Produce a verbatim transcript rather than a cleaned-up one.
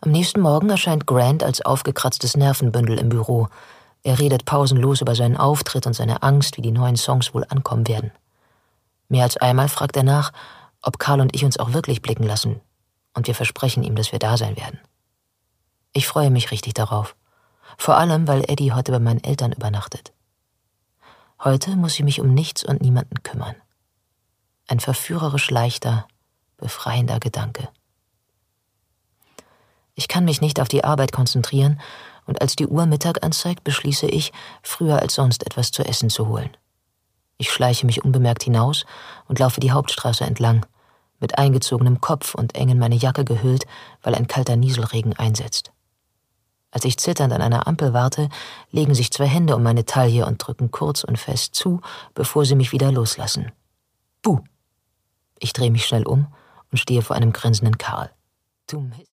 Am nächsten Morgen erscheint Grant als aufgekratztes Nervenbündel im Büro. Er redet pausenlos über seinen Auftritt und seine Angst, wie die neuen Songs wohl ankommen werden. Mehr als einmal fragt er nach, ob Carl und ich uns auch wirklich blicken lassen. Und wir versprechen ihm, dass wir da sein werden. Ich freue mich richtig darauf. Vor allem, weil Eddie heute bei meinen Eltern übernachtet. Heute muss ich mich um nichts und niemanden kümmern. Ein verführerisch leichter, befreiender Gedanke. Ich kann mich nicht auf die Arbeit konzentrieren und als die Uhr Mittag anzeigt, beschließe ich, früher als sonst etwas zu essen zu holen. Ich schleiche mich unbemerkt hinaus und laufe die Hauptstraße entlang, mit eingezogenem Kopf und eng in meine Jacke gehüllt, weil ein kalter Nieselregen einsetzt. Als ich zitternd an einer Ampel warte, legen sich zwei Hände um meine Taille und drücken kurz und fest zu, bevor sie mich wieder loslassen. Buh! Ich drehe mich schnell um und stehe vor einem grinsenden Karl. Du Mist.